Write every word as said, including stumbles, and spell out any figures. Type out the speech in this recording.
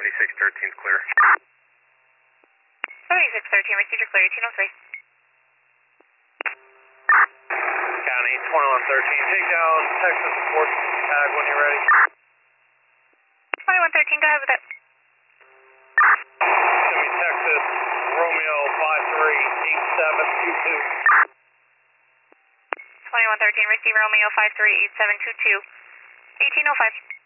seventy-six thirteen is clear. seventy-six thirteen, received your clear, eighteen oh three. County twenty-one thirteen, take down Texas support tag when you're ready. twenty-one thirteen, go ahead with it. Semi Texas, Romeo five three eight seven two two. twenty-one thirteen, receive Romeo five three eight seven two two, eighteen oh five.